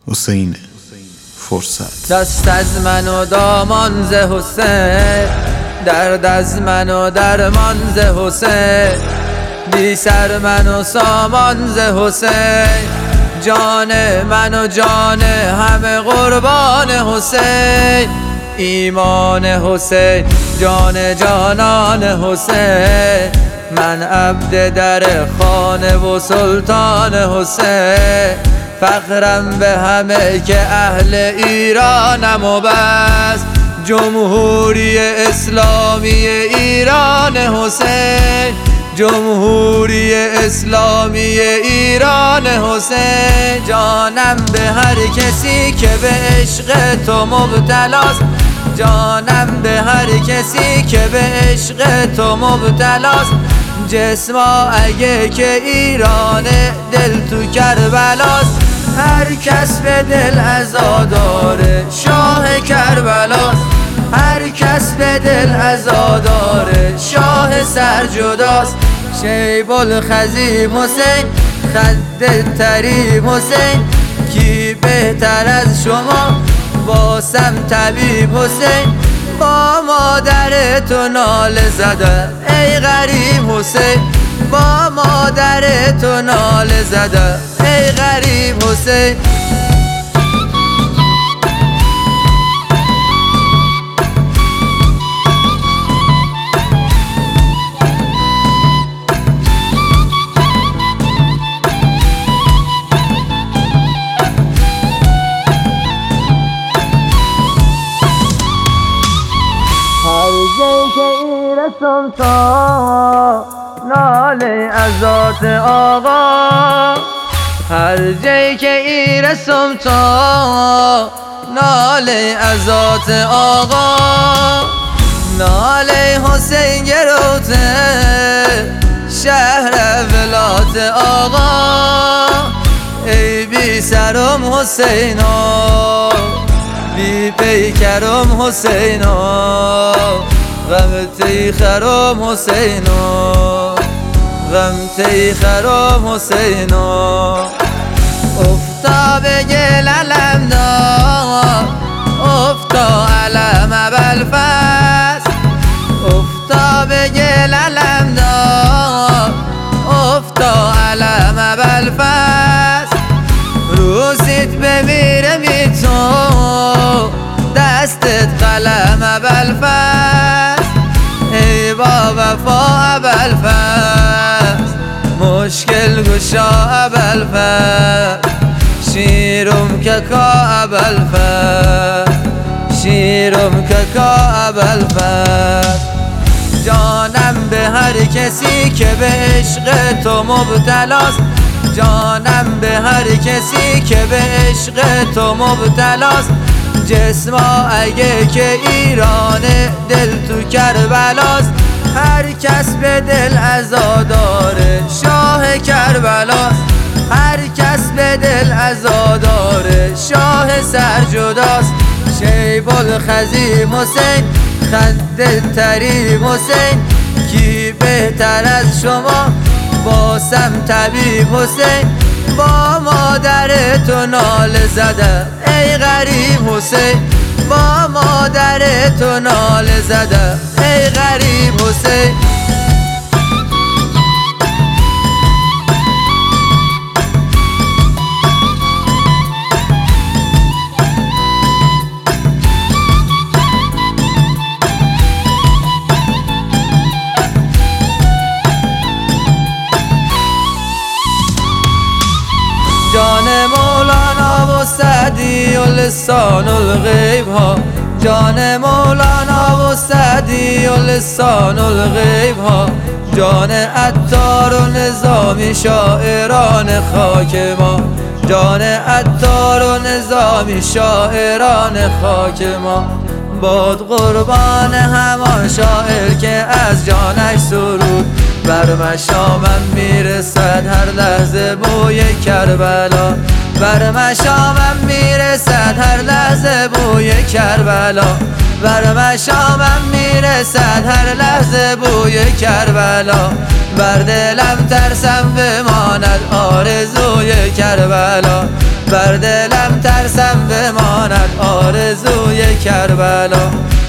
حسین فرصت. دست از من و دامان ز حسین، درد از من و درمان ز حسین، بی سر من و سامان ز حسین، جان من و جان همه قربان حسین، ایمان حسین جان جانان حسین، من عبد در خانه و سلطان حسین، فخرم به همه که اهل ایرانم و بس، جمهوری اسلامی ایران حسین، جمهوری اسلامی ایران حسین، جانم به هر کسی که به عشق تو مبتلاست، جانم به هر کسی که به عشق تو مبتلاست، جسما اگه که ایران دل تو کربلاست، هر کس به دل عزاداره شاه کربلاست، هر کس به دل عزاداره شاه سرجداست، شیب الخزیم حسین خد تریم حسین، کی بهتر از شما باسم طبیب حسین، با مادر تو ناله زده ای غریب حسین، با مادر تو ناله زده ای غریب حسین. رسم تا ناله از ذات آقا، هر جایی که ای رسم تا ناله از ذات آقا، ناله حسین گروته شهر ولات آقا، ای بی سرم حسینا بی پیکرم حسینا، غم تی خرام حسینا غم تی خرام حسینا، افتا بگل علم دا افتا علم ابوالفضل، افتا بگل علم دا افتا علم ابوالفضل، روزیت بمیره می تو دستت قلم ابوالفضل، ای با وفا ابوالفضل مشکل گشا ابوالفضل، شیرم ککا ابوالفضل شیرم ککا ابوالفضل، جانم به هر کسی که به عشق تو مبتلاست، جانم به هر کسی که به عشق تو مبتلاست، جسما اگه که ایران دل تو کربلاست، هر کس به دل عزاداره شاه کربلاست، هر کس به دل عزاداره شاه سرجداست، شیب الخزیم حسین خد تریم حسین، کی بهتر از شما باسم طبیب حسین، با مادر تو ناله زده ای غریب حسین، با مادر تو ناله زده ای غریب حسین. جان مولانا و سعدی و لسان الغیب ها، جان مولانا و سعدی و لسان الغیب ها، جان عطار و نظامی شاعران خاک ما، جان عطار و نظامی شاعران خاک ما، باد قربان همان شاعر که از جانش سرود بر مشامم میرسد هر لحظه بوی کربلا، بر مشامم میرسد هر لحظه بوی کربلا، بر مشامم میرسد هر لحظه بوی کربلا، بر دلم ترسم بماند آرزوی کربلا، بر دلم ترسم آرزوی کربلا.